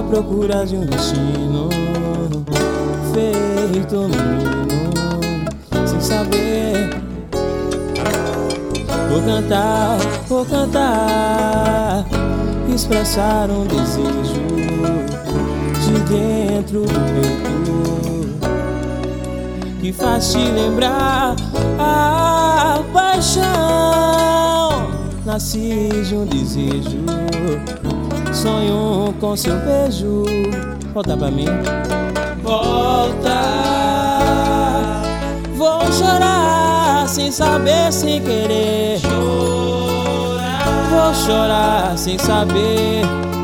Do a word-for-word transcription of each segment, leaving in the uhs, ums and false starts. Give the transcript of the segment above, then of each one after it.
procura de um destino, feito um menino, sem saber. Vou cantar, vou cantar, expressar um desejo de dentro do peito, que faz te lembrar a paixão. Nasci de um desejo, sonho com seu beijo. Volta pra mim. Volta. Vou chorar sem saber, sem querer. Chorar. Vou chorar sem saber.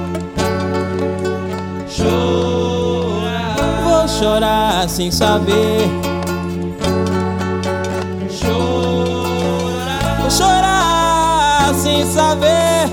Chorar. Vou chorar sem saber. Chorar. Vou chorar sem saber.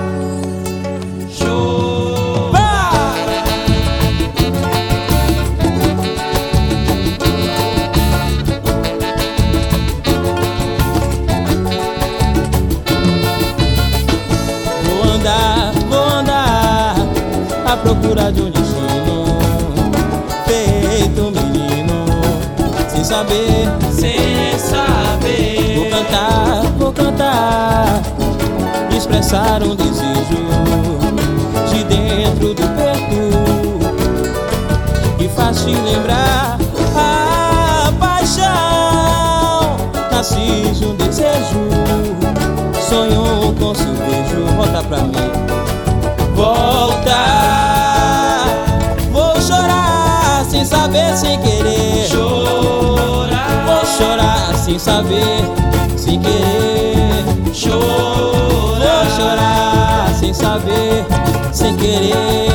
À procura de um destino, feito um menino, sem saber, sem saber. Vou cantar, vou cantar, expressar um desejo de dentro do peito, que faz te lembrar a paixão. Nasci de um desejo, sonho com seu beijo. Volta pra mim. Volta. Vou chorar sem saber, sem querer. Chorar. Vou chorar sem saber, sem querer. Chorar. Vou chorar sem saber, sem querer.